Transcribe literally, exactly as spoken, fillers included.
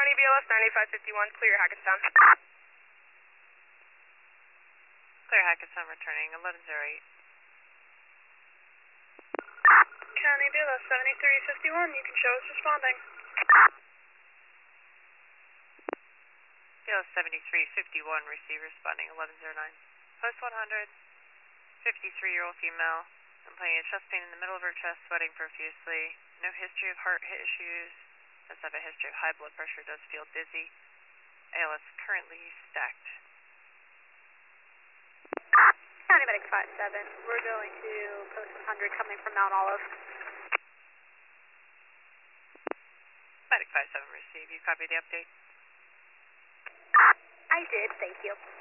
County B L S ninety-five fifty-one, clear Hackettstown. Clear Hackettstown returning eleven oh eight. County B L S seventy-three fifty-one, you can show us responding. B L S seventy-three fifty-one, receive responding eleven oh nine. Post one hundred, fifty-three-year-old female, complaining of chest pain in the middle of her chest, sweating profusely. No history of heart issues. Does have a history of high blood pressure, does feel dizzy. A L S currently stacked. County Medic five seven, we're going to post one hundred coming from Mount Olive. Medic five seven, receive. You copy the update? I did, thank you.